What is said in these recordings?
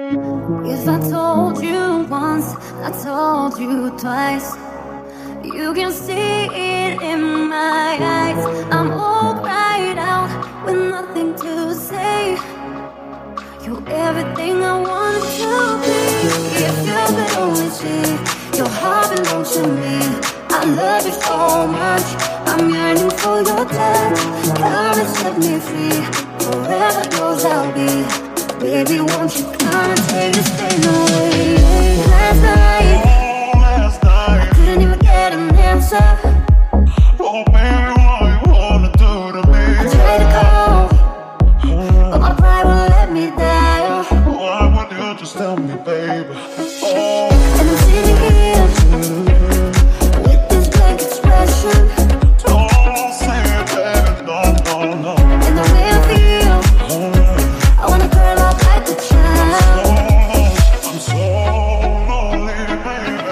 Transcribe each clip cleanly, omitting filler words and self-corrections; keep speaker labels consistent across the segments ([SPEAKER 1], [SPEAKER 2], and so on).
[SPEAKER 1] If I told you once, I told you twice, you can see it in my eyes. I'm all cried out with nothing to say. You're everything I wanted to be. If you could only see, your heart belongs to me. I love you so much, I'm yearning for your touch. Come and set me free, forever yours I'll be. Baby, won't you come and take this pain away? Last night, I couldn't even get an answer.
[SPEAKER 2] Oh baby, what you wanna do to me?
[SPEAKER 1] I tried to call, but my pride won't let me down.
[SPEAKER 2] Why would you just tell me, baby? Oh,
[SPEAKER 1] and I'm sitting here with this blank expression.
[SPEAKER 2] don't say it, baby, no.
[SPEAKER 1] And the way I feel, I wanna curl up like a child.
[SPEAKER 2] I'm so lonely, baby.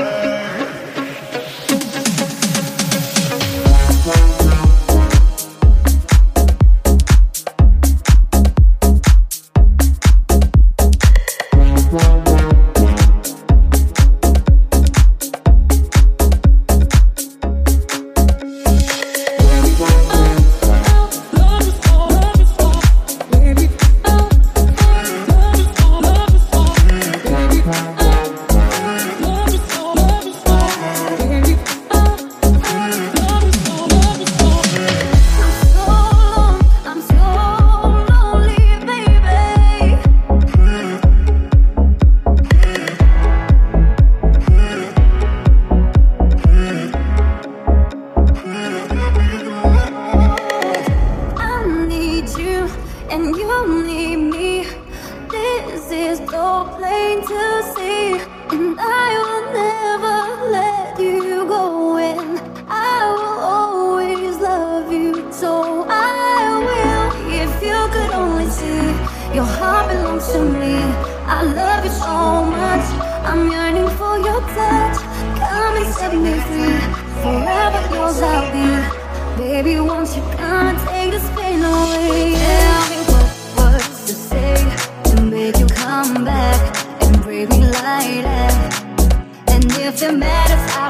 [SPEAKER 2] I'm so lonely, baby. I need you and you need me. This is so plain to see, and I will never let you go. And I will always love you, so I will. If you could only see, your heart belongs to me. I love you so much, I'm yearning for your touch. Come and set me free, forever yours I'll be. Baby, won't you come and take this pain away? Tell me what words to say to make you come back and break me like that. And if it matters,